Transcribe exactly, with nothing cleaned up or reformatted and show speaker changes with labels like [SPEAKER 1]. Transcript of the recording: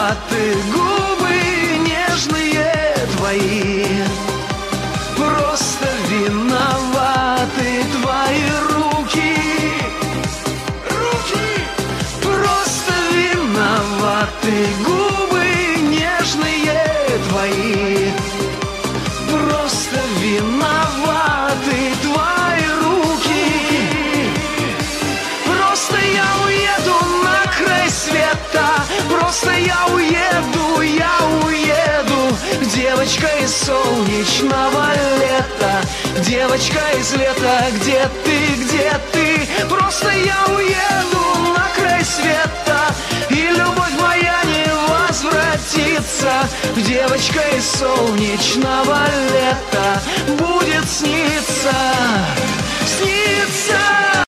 [SPEAKER 1] виноваты губы нежные твои. Просто виноваты твои руки. Руки! Просто виноваты губы нежные твои. Просто виноваты твои руки. Просто я уеду на край света. Просто я уеду, я уеду. Девочка из солнечного лета, девочка из лета, где ты, где ты? Просто я уеду на край света, и любовь моя не возвратится. Девочка из солнечного лета будет сниться, сниться.